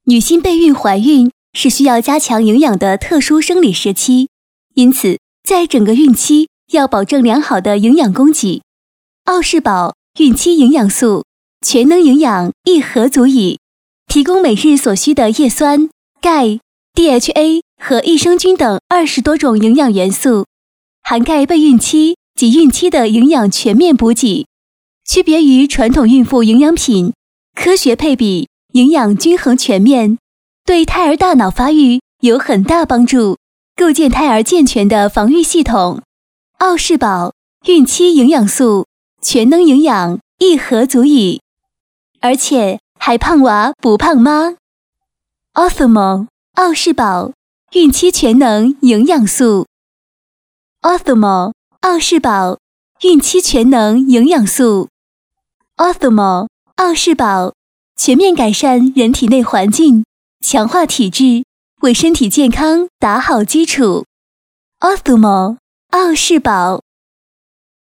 女性备孕怀孕是需要加强营养的特殊生理时期，因此在整个孕期要保证良好的营养供给。奥氏宝孕期营养素全能营养一盒足矣，提供每日所需的叶酸、钙、DHA 和益生菌等20多种营养元素，涵盖备孕期及孕期的营养全面补给，区别于传统孕妇营养品，科学配比，营养均衡全面，对胎儿大脑发育有很大帮助，构建胎儿健全的防御系统。奥氏宝孕期营养素全能营养一盒足矣，而且还胖娃不胖妈。Orthomol 奥氏宝孕期全能营养素。Orthomol 奥氏宝孕期全能营养素。Orthomol 奥氏宝全面改善人体内环境，强化体质，为身体健康打好基础。Orthomol 奥氏宝。